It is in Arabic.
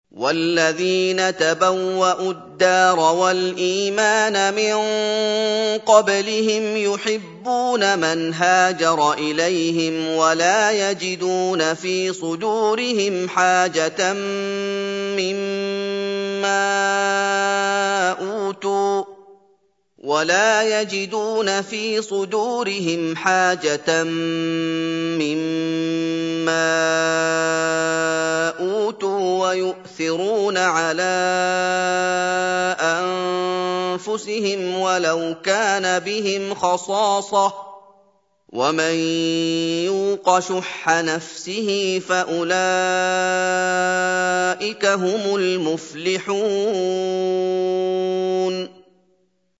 وَالَّذِينَ تَبَوَّءُوا الدَّارَ وَالْإِيمَانَ مِن قَبْلِهِمْ يُحِبُّونَ مَنْ هَاجَرَ إِلَيْهِمْ وَلَا يَجِدُونَ فِي صُدُورِهِمْ حَاجَةً مِّمَّا أُوتُوا وَيُؤْثِرُونَ عَلَىٰ أَنفُسِهِمْ وَلَوْ كَانَ بِهِمْ خَصَاصَةٌ ۚ وَمَن يُوقَ شُحَّ نَفْسِهِ فَأُولَٰئِكَ هُمُ الْمُفْلِحُونَ